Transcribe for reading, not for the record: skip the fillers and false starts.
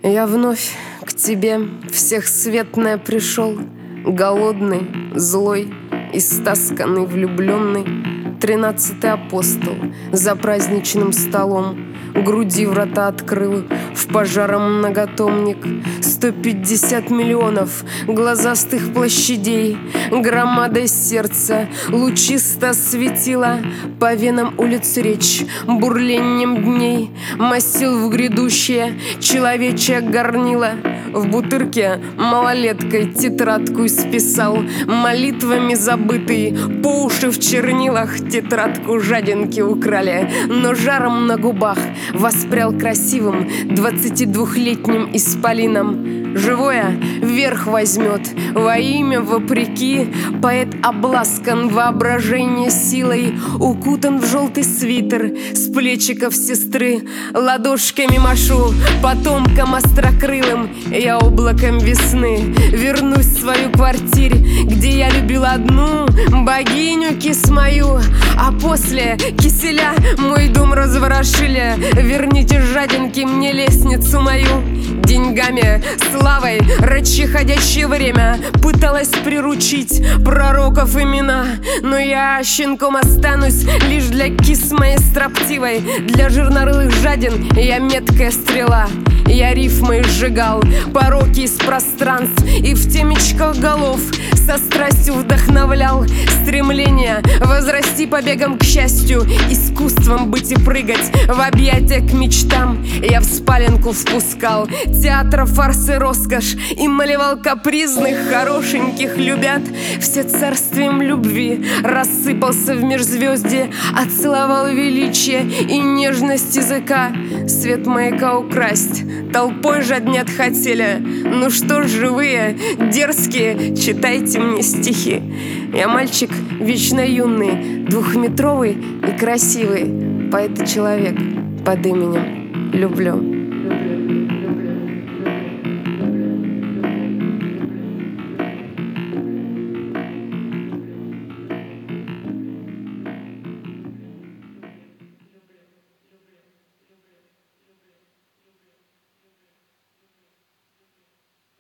Я вновь к тебе, всехсветное, пришел, голодный, злой, истасканный, влюбленный, 13-й апостол за праздничным столом груди врата открыл в пожаром многотомник. 150 миллионов глазастых площадей громадой сердца лучисто светила, по венам улиц речь бурлением дней масил в грядущее человечье горнило. В бутырке малолеткой тетрадку исписал, молитвами забытый, по уши в чернилах. Тетрадку жадинки украли, но жаром на губах воспрял красивым 22-летним исполином. Живое верх возьмет во имя вопреки. Поэт обласкан воображение силой, укутан в желтый свитер с плечиков сестры. Ладошками машу потомкам острокрылым. Я облаком весны вернусь в свою квартиру, где я любил одну богиню Кисмаю. А после киселя мой дом разворошили. Верните, жадинки, мне лестницу мою. Деньгами, славой, рачи-ходячее время пыталась приручить пророков имена. Но я щенком останусь лишь для кис моей строптивой. Для жирнорылых жадин я меткая стрела. Я рифмой сжигал пороки из пространств и в темечках голов со страстью вдохновлял стремление возрасти побегом к счастью, искусством быть и прыгать в объятия к мечтам. Я в спаленку впускал театра фарс и роскошь и малевал капризных, хорошеньких любят. Все царствием любви рассыпался в межзвездье, отцеловал величие и нежность языка. Свет маяка украсть толпой жаднят хотели. Ну что ж, живые, дерзкие, читайте мне стихи. Я мальчик вечно юный, двухметровый и красивый, поэт и человек под именем люблю.